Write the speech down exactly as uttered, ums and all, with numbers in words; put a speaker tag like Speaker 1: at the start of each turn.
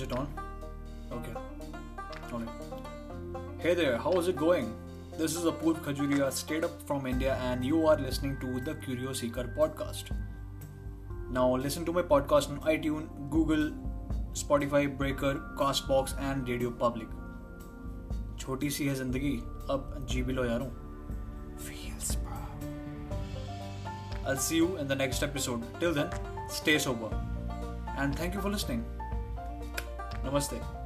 Speaker 1: it on? Okay. Okay. Hey there, how is it going? This is Apurv Khajuria, straight up from India, and you are listening to the Curio Seeker podcast. Now, listen to my podcast on iTunes, Google, Spotify, Breaker, Castbox, and Radio Public. छोटी सी है जिंदगी, अब जी भी लो यारों. Feels, bro. I'll see you in the next episode. Till then, stay sober. And thank you for listening. Namaste.